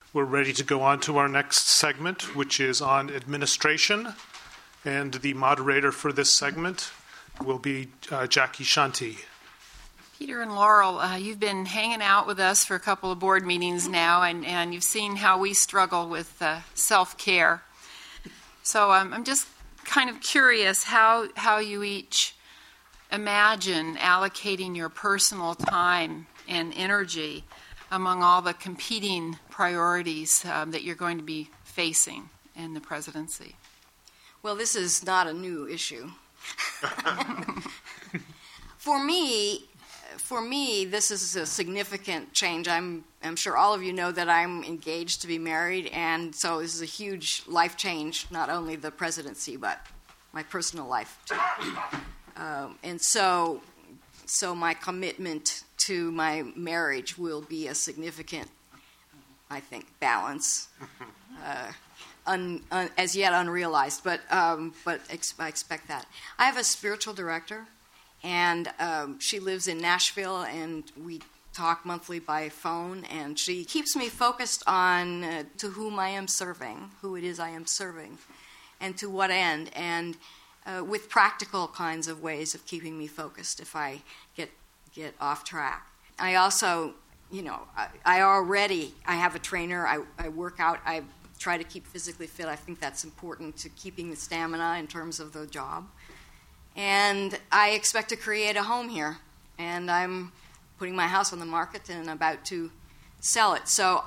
We're ready to go on to our next segment, which is on administration. And the moderator for this segment will be Jackie Shanti. Peter and Laurel, you've been hanging out with us for a couple of board meetings now, and you've seen how we struggle with self-care. So I'm just kind of curious how you each imagine allocating your personal time and energy among all the competing priorities that you're going to be facing in the presidency. Well, this is not a new issue. For me, this is a significant change. I'm sure all of you know that I'm engaged to be married, and so this is a huge life change, not only the presidency, but my personal life too. And so my commitment to my marriage will be a significant, I think, balance, as yet unrealized, but I expect that. I have a spiritual director, and she lives in Nashville, and we talk monthly by phone, and she keeps me focused on to whom I am serving, who it is I am serving, and to what end, and with practical kinds of ways of keeping me focused if I get off track. I also, I have a trainer. I work out. I try to keep physically fit. I think that's important to keeping the stamina in terms of the job. And I expect to create a home here. And I'm putting my house on the market and about to sell it. So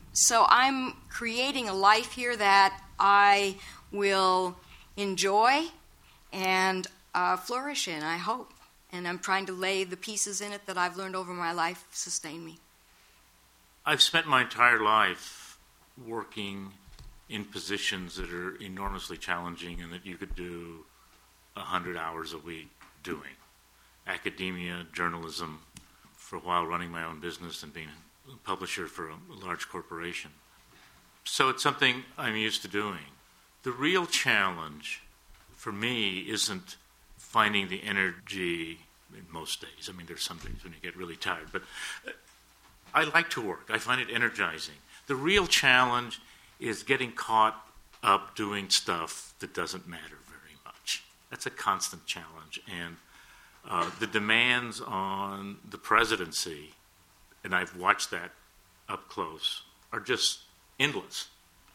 I'm creating a life here that I will enjoy and flourish in, I hope. And I'm trying to lay the pieces in it that I've learned over my life sustain me. I've spent my entire life working in positions that are enormously challenging and that you could do 100 hours a week doing. Academia, journalism, for a while running my own business and being a publisher for a large corporation. So it's something I'm used to doing. The real challenge for me isn't finding the energy in most days. I mean, there's some days when you get really tired, but I like to work. I find it energizing. The real challenge is getting caught up doing stuff that doesn't matter very much. That's a constant challenge. And the demands on the presidency, and I've watched that up close, are just endless.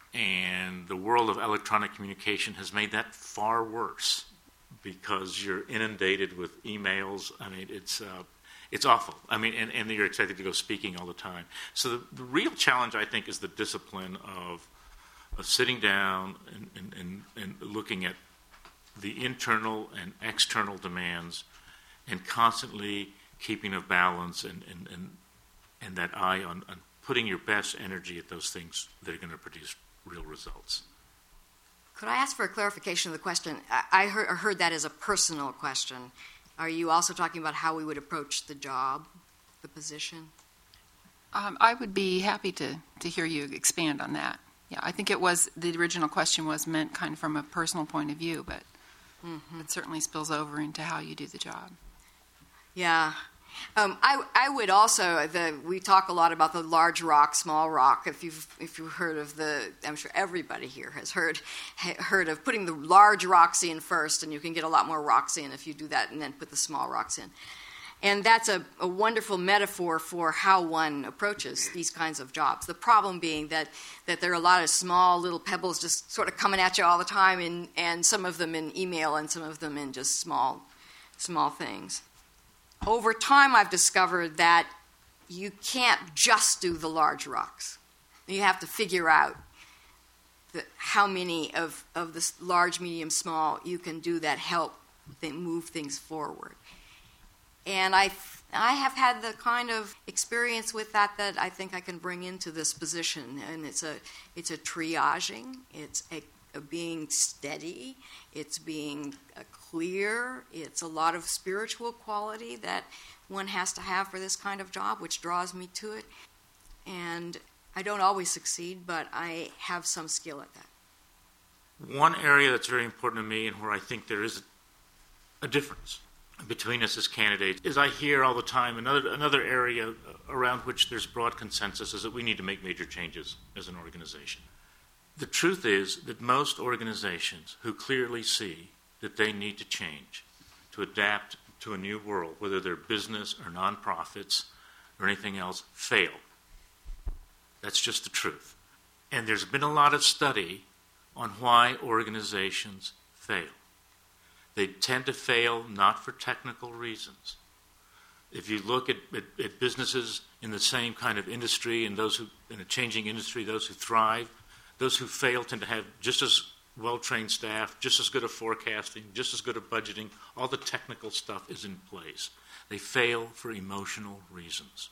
And the world of electronic communication has made that far worse because you're inundated with emails. I mean, it's awful. I mean, and you're expected to go speaking all the time. So the real challenge, I think, is the discipline of sitting down and looking at the internal and external demands and constantly keeping a balance and that eye on putting your best energy at those things that are going to produce real results. Could I ask for a clarification of the question? I heard that as a personal question. Are you also talking about how we would approach the job, the position? I would be happy to hear you expand on that. Yeah, I think the original question was meant kind of from a personal point of view, but it certainly spills over into how you do the job. Yeah. I would also, we talk a lot about the large rock, small rock. If you've heard of I'm sure everybody here has heard of putting the large rocks in first, and you can get a lot more rocks in if you do that and then put the small rocks in. And that's a wonderful metaphor for how one approaches these kinds of jobs. The problem being that there are a lot of small little pebbles just sort of coming at you all the time, and some of them in email and some of them in just small things. Over time, I've discovered that you can't just do the large rocks. You have to figure out how many of this large, medium, small you can do that help move things forward. And I have had the kind of experience with that I think I can bring into this position. And it's a triaging. It's a being steady. It's being clear. It's a lot of spiritual quality that one has to have for this kind of job, which draws me to it. And I don't always succeed, but I have some skill at that. One area that's very important to me and where I think there is a difference between us as candidates is I hear all the time another area around which there's broad consensus is that we need to make major changes as an organization. The truth is that most organizations who clearly see that they need to change, to adapt to a new world, whether they're business or nonprofits or anything else, fail. That's just the truth. And there's been a lot of study on why organizations fail. They tend to fail not for technical reasons. If you look at businesses in the same kind of industry and those who, in a changing industry, those who thrive, those who fail tend to have just as well-trained staff, just as good at forecasting, just as good at budgeting. All the technical stuff is in place. They fail for emotional reasons.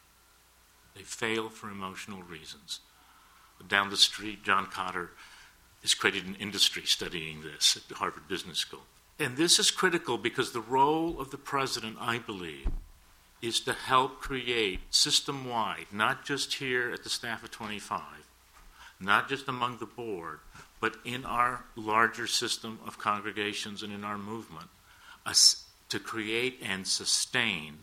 They fail for emotional reasons. Down the street, John Cotter has created an industry studying this at the Harvard Business School. And this is critical because the role of the president, I believe, is to help create system-wide, not just here at the staff of 25, not just among the board, but in our larger system of congregations and in our movement, to create and sustain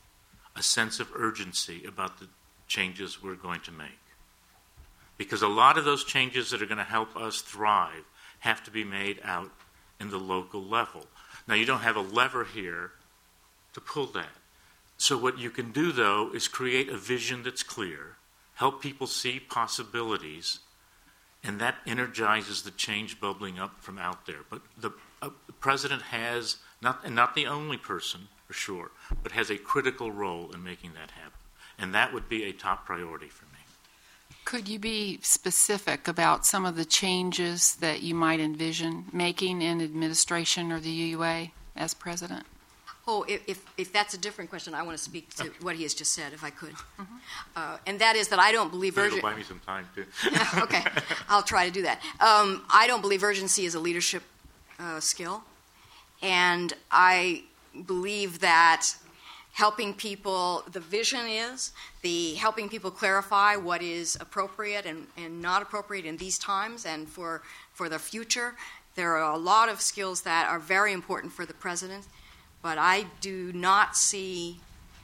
a sense of urgency about the changes we're going to make. Because a lot of those changes that are going to help us thrive have to be made out in the local level. Now, you don't have a lever here to pull that. So what you can do, though, is create a vision that's clear, help people see possibilities, and that energizes the change bubbling up from out there. But the president has, not the only person, for sure, but has a critical role in making that happen. And that would be a top priority for me. Could you be specific about some of the changes that you might envision making in administration or the UUA as president? Oh, if that's a different question, I want to speak to what he has just said, if I could. And that is that I don't believe urgency. Buy me some time, too. Okay, I'll try to do that. I don't believe urgency is a leadership skill. And I believe that helping people, the vision is helping people clarify what is appropriate and not appropriate in these times and for the future. There are a lot of skills that are very important for the president, but I do not see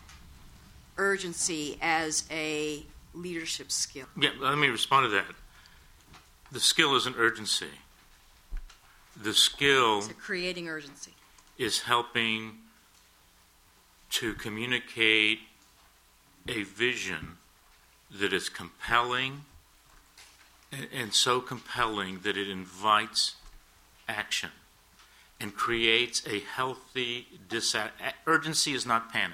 urgency as a leadership skill. Yeah, let me respond to that. The skill isn't urgency. The skill is creating urgency. Is helping to communicate a vision that is compelling and so compelling that it invites action and creates a healthy urgency is not panic.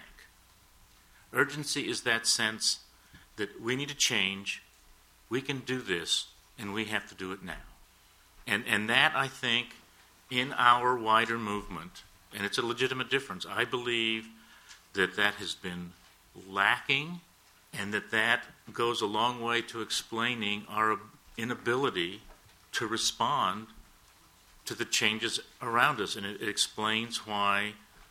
Urgency is that sense that we need to change, we can do this, and we have to do it now. And that, I think, in our wider movement, and it's a legitimate difference, I believe that has been lacking, and that goes a long way to explaining our inability to respond to the changes around us. And it explains why,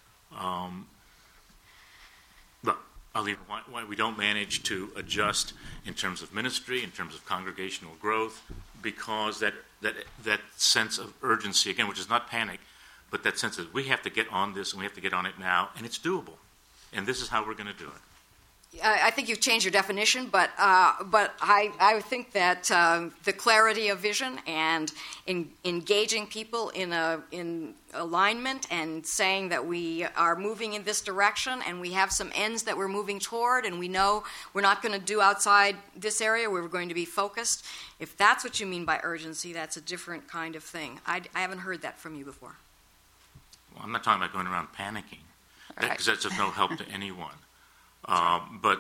why we don't manage to adjust in terms of ministry, in terms of congregational growth, because that sense of urgency, again, which is not panic, but that sense that we have to get on this and we have to get on it now, and it's doable. And this is how we're going to do it. I think you've changed your definition, but I think that the clarity of vision and engaging people in alignment and saying that we are moving in this direction and we have some ends that we're moving toward and we know we're not going to do outside this area, we're going to be focused. If that's what you mean by urgency, that's a different kind of thing. I haven't heard that from you before. Well, I'm not talking about going around panicking, because that's of no help to anyone. But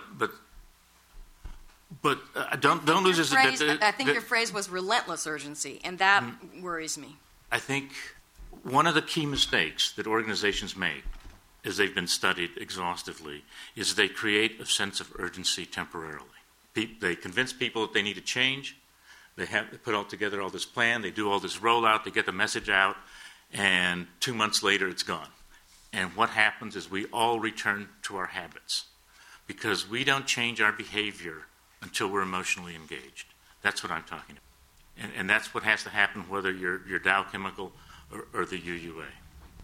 don't lose this. I think your phrase was relentless urgency, and that worries me. I think one of the key mistakes that organizations make, as they've been studied exhaustively, is they create a sense of urgency temporarily. They convince people that they need to change. They put all together all this plan. They do all this rollout. They get the message out, and 2 months later, it's gone. And what happens is we all return to our habits, because we don't change our behavior until we're emotionally engaged. That's what I'm talking about. And that's what has to happen, whether you're Dow Chemical or the UUA.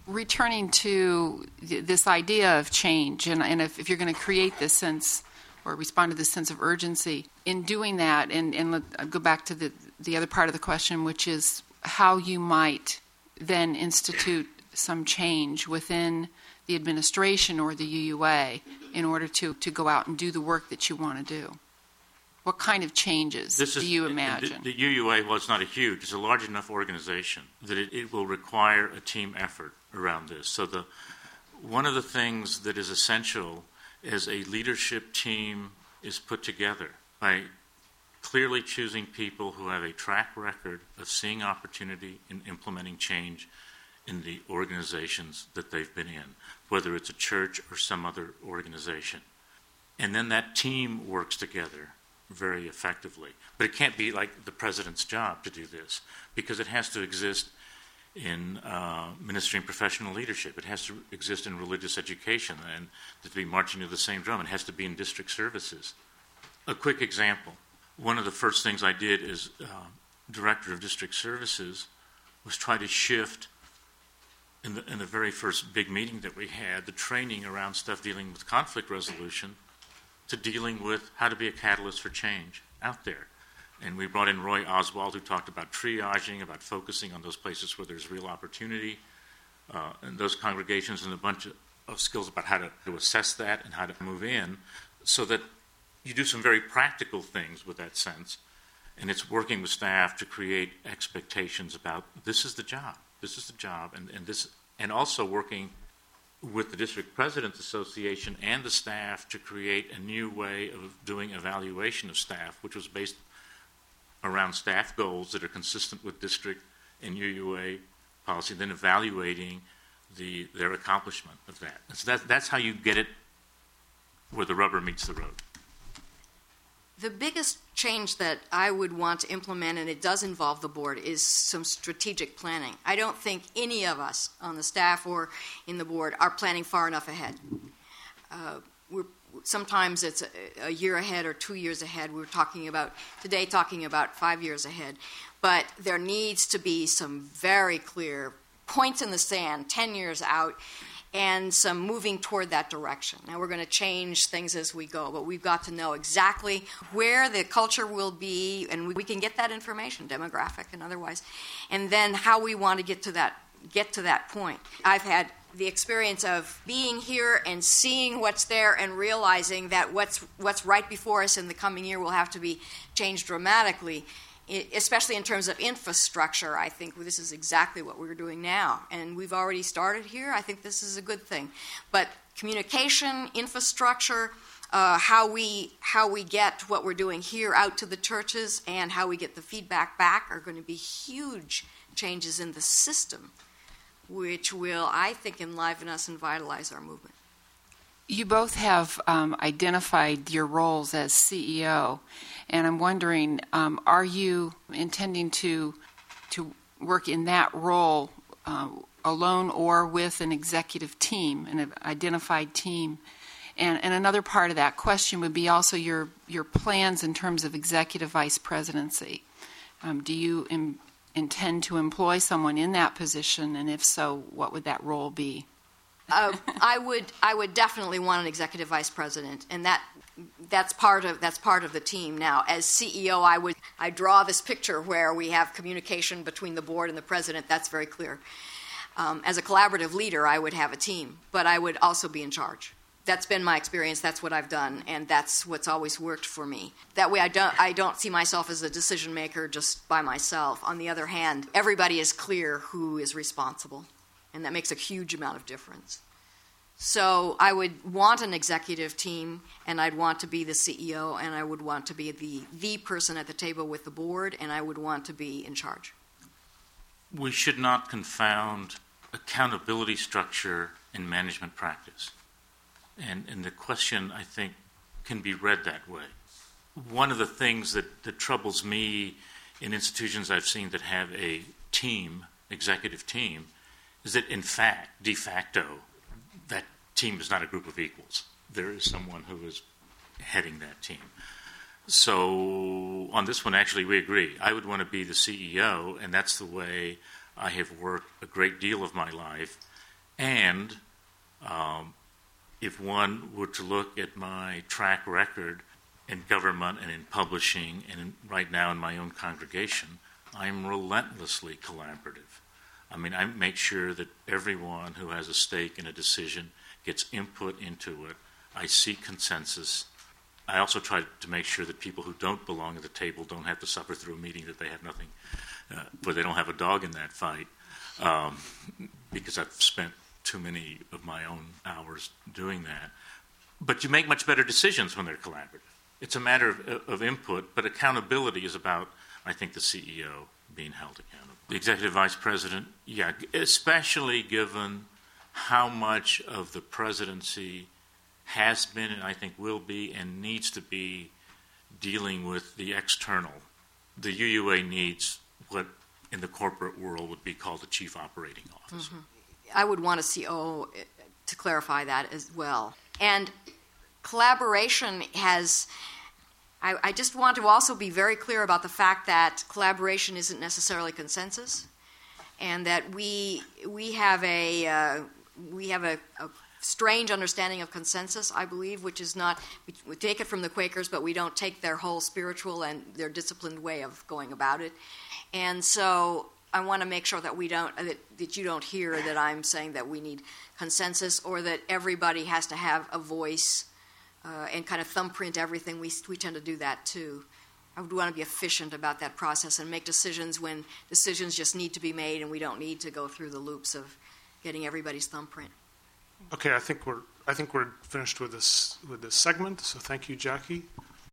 returning to this idea of change, and if you're going to create this sense or respond to this sense of urgency in doing that, and I'll go back to the other part of the question, which is how you might then institute some change within the administration or the UUA in order to go out and do the work that you want to do. What kind of changes do you imagine? The UUA, well, it's not it's a large enough organization that it will require a team effort around this. So one of the things that is essential as a leadership team is put together by clearly choosing people who have a track record of seeing opportunity in implementing change in the organizations that they've been in, whether it's a church or some other organization. And then that team works together very effectively. But it can't be like the president's job to do this, because it has to exist in ministry and professional leadership. It has to exist in religious education, and to be marching to the same drum. It has to be in district services. A quick example. One of the first things I did as director of district services was try to shift, in the very first big meeting that we had, the training around stuff dealing with conflict resolution to dealing with how to be a catalyst for change out there. And we brought in Roy Oswald, who talked about triaging, about focusing on those places where there's real opportunity, and those congregations, and a bunch of skills about how to assess that and how to move in, so that you do some very practical things with that sense. And it's working with staff to create expectations about this is the job, and also working with the District Presidents Association and the staff to create a new way of doing evaluation of staff, which was based around staff goals that are consistent with district and UUA policy, then evaluating their accomplishment of that. And so that's how you get it where the rubber meets the road. The biggest change that I would want to implement, and it does involve the board, is some strategic planning. I don't think any of us on the staff or in the board are planning far enough ahead. Sometimes it's a year ahead or 2 years ahead. We're talking about 5 years ahead. But there needs to be some very clear points in the sand, 10 years out, and some moving toward that direction. Now, we're going to change things as we go, but we've got to know exactly where the culture will be, and we can get that information, demographic and otherwise, and then how we want to get to that point. I've had the experience of being here and seeing what's there and realizing that what's right before us in the coming year will have to be changed dramatically, especially in terms of infrastructure. I think this is exactly what we're doing now, and we've already started here. I think this is a good thing. But communication, infrastructure, how we get what we're doing here out to the churches and how we get the feedback back are going to be huge changes in the system, which will, I think, enliven us and vitalize our movement. You both have identified your roles as CEO, and I'm wondering, are you intending to work in that role alone or with an executive team, an identified team? And another part of that question would be also your plans in terms of executive vice presidency. Do you intend to employ someone in that position, and if so, what would that role be? I would definitely want an executive vice president, and that's part of the team. Now, as CEO, I draw this picture where we have communication between the board and the president. That's very clear. As a collaborative leader, I would have a team, but I would also be in charge. That's been my experience. That's what I've done, and that's what's always worked for me. That way, I don't see myself as a decision maker just by myself. On the other hand, everybody is clear who is responsible, and that makes a huge amount of difference. So I would want an executive team, and I'd want to be the CEO, and I would want to be the person at the table with the board, and I would want to be in charge. We should not confound accountability structure and management practice. And the question, I think, can be read that way. One of the things that troubles me in institutions I've seen that have a team, executive team, is that in fact, de facto, that team is not a group of equals. There is someone who is heading that team. So on this one, actually, we agree. I would want to be the CEO, and that's the way I have worked a great deal of my life, And if one were to look at my track record in government and in publishing and right now in my own congregation, I'm relentlessly collaborative. I mean, I make sure that everyone who has a stake in a decision gets input into it. I seek consensus. I also try to make sure that people who don't belong at the table don't have to suffer through a meeting that they have nothing, where they don't have a dog in that fight, because I've spent too many of my own hours doing that. But you make much better decisions when they're collaborative. It's a matter of input, but accountability is about, I think, the CEO being held accountable. The executive vice president, yeah, especially given how much of the presidency has been and I think will be and needs to be dealing with the external. The UUA needs what in the corporate world would be called the chief operating officer. Mm-hmm. I would want a COO to clarify that as well. And collaboration has... I just want to also be very clear about the fact that collaboration isn't necessarily consensus, and that we have a strange understanding of consensus, I believe, which is not, we take it from the Quakers, but we don't take their whole spiritual and their disciplined way of going about it. And so I want to make sure that that you don't hear that I'm saying that we need consensus or that everybody has to have a voice and kind of thumbprint everything. We tend to do that too. I would want to be efficient about that process and make decisions when decisions just need to be made and we don't need to go through the loops of getting everybody's thumbprint. Okay, I think we're finished with this segment. So thank you, Jackie.